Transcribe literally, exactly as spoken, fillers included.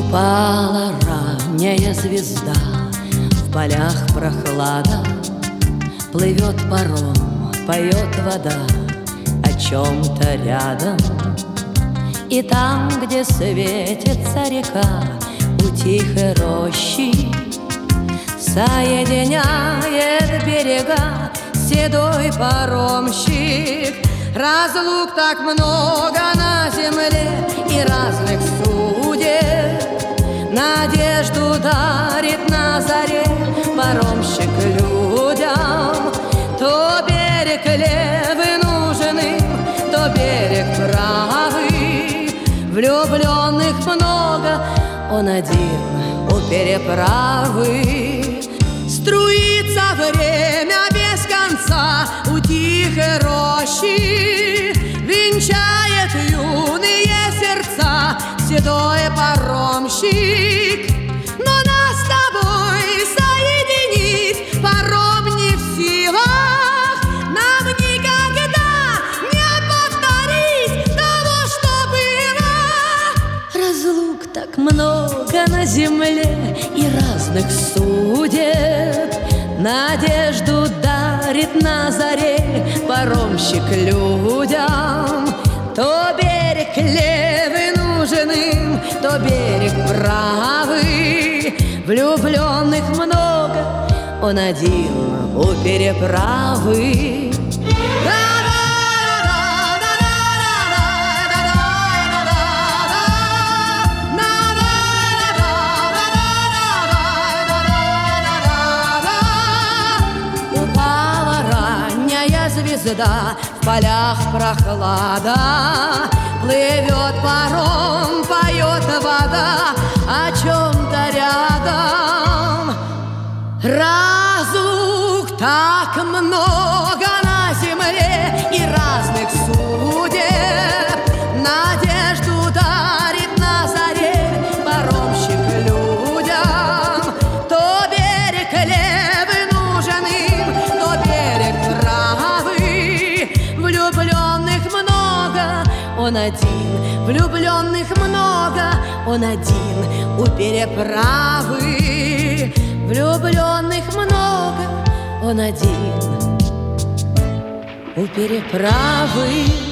Упала ранняя звезда, в полях прохлада, плывет паром, поет вода о чем-то рядом. И там, где светится река, у тихой рощи соединяет берега седой паромщик. Разлук так много на земле и разных судеб, надежду дарит на заре паромщик людям. То берег левый нужен им, то берег правый. Влюбленных много, он один у переправы. Струится время без конца у тихой рощи, венчает юные сердца седой паромщик. Но нас с тобой соединить паром не в силах, нам никогда не повторить того, что было. Разлук так много на земле и разных судеб, надежду дарит на заре паромщик людям. То берег левый нужен им, то берег правый. Влюбленных много, он один у переправы. Звезда, в полях прохлада, плывет паром, поет вода о чем-то рядом. Разлук так много на земле и разных судеб, надежду дарит на заре паромщик людям. То берег левый нужен им, то берег правый. Влюбленных много, он один. Влюбленных много, он один у переправы. Влюбленных много, он один у переправы.